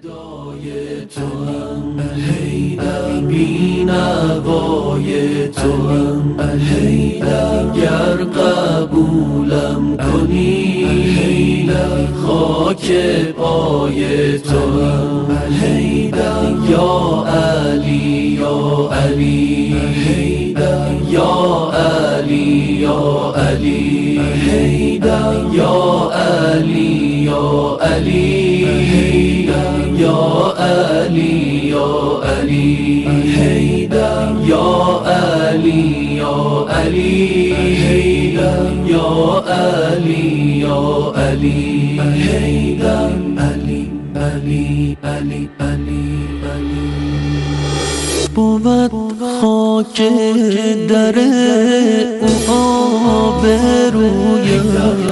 گدای تو هم حیدر، بینوای تو هم حیدر، گر قبولم کنی حیدر، خاک پای تو هم حیدر، یا علی یا علی حیدر، یا علی یا علی حیدر، یا علی یا علی حیدر، یا علی یا علی حیدر، یا علی یا علی حیدر، یا علی یا علی حیدر، علی علی علی علی علی. بود خاک در او آبرویم،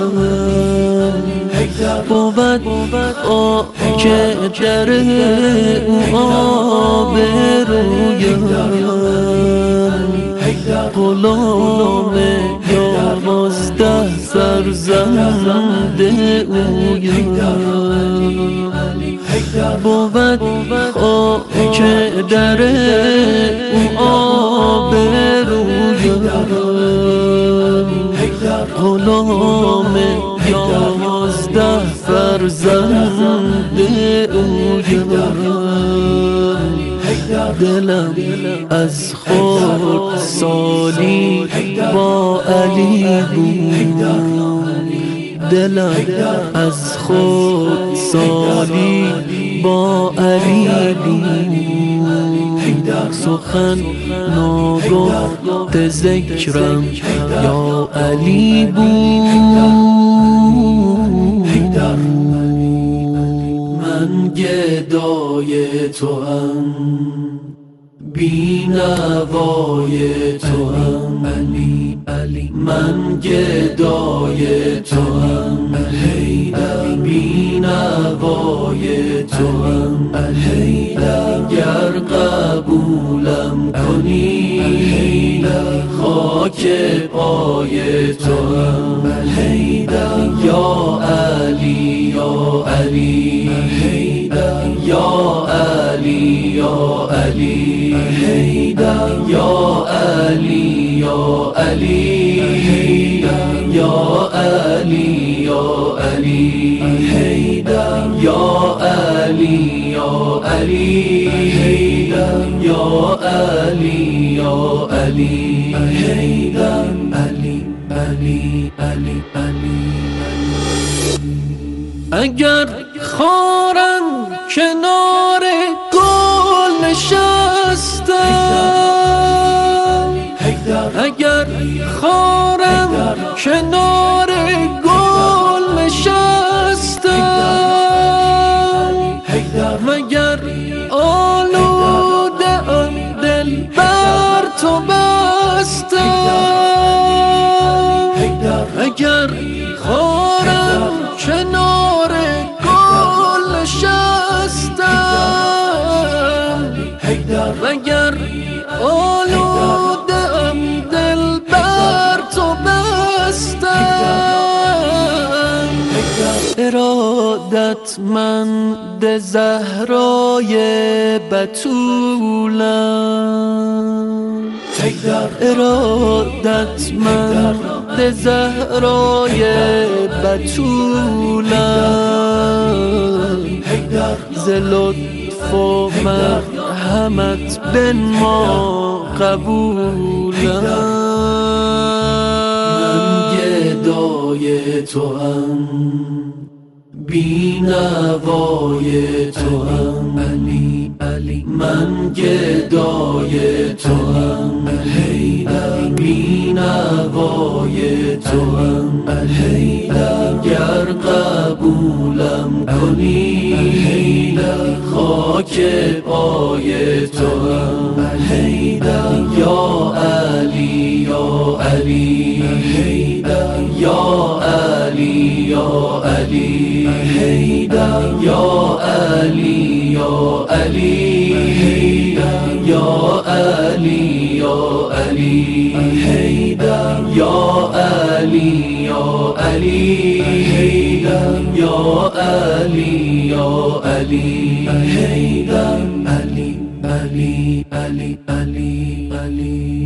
بود خاک در او آبرویم، غلام یازده فرزند اویم، بود خاک در او آبرویم، غلام یازده فرزند اویم، دلم از خود سالی با علی بود، دلم از خود سالی با علی بود، سخن ناگفت ذکرم یا علی بود. من گدای تو هم بینوای تو هم علی علی، من گدای تو هم حیدر، بینوای تو هم حیدر، گر قبولم کنی حیدر، خاک پای تو هم حیدر، یا علی یا علی حیدر، یا علی یا علی حیدر، یا علی یا علی حیدر، یا علی یا علی حیدر، یا علی یا علی حیدر، یا علی یا علی حیدر، علی علی علی علی. اگر خارم کنار گل نشستم، اگر خارم کنار گل نشستم، مگر آلوده ام دل بر تو بستم، اگر خارم کنار گل نشستم، مگر آلوده ام دل بر تو بستم، ارادتمند زهرای بتولم، ارادتمند زهرای بتولم، ز لطف و مرحمت بنما قبولم. من گدای تو هم بینوای تو هم علی علی، من گدای تو هم حیدر، بینوای تو هم حیدر، گر قبولم کنی حیدر، خاک پای تو هم حیدر، یا علی یا علی حیدر، یا علی یا علی حیدر، یا علی یا علی حیدر، یا علی یا علی حیدر، یا علی یا علی حیدر، یا علی یا علی حیدر علی علی علی علی علی